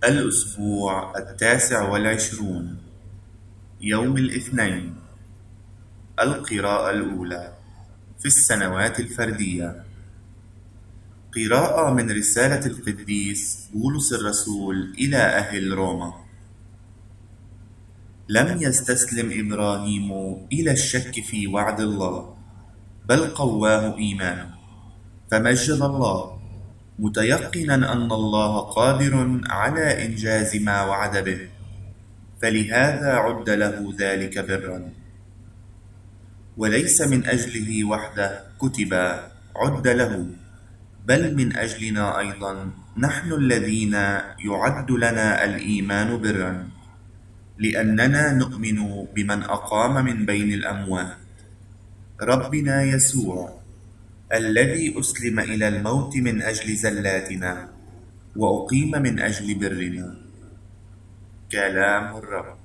الأسبوع 29، يوم الاثنين. القراءة الأولى في السنوات الفردية. قراءة من رسالة القديس بولس الرسول إلى أهل روما. لم يستسلم إبراهيم إلى الشك في وعد الله، بل قواه إيمانه، فمجد الله متيقنا أن الله قادر على إنجاز ما وعد به، فلهذا عد له ذلك برا. وليس من أجله وحده كتب عد له، بل من أجلنا أيضا نحن الذين يعد لنا الإيمان برا، لأننا نؤمن بمن أقام من بين الأموات، ربنا يسوع، الذي أسلم إلى الموت من أجل زلاتنا وأقيم من أجل برنا. كلام الرب.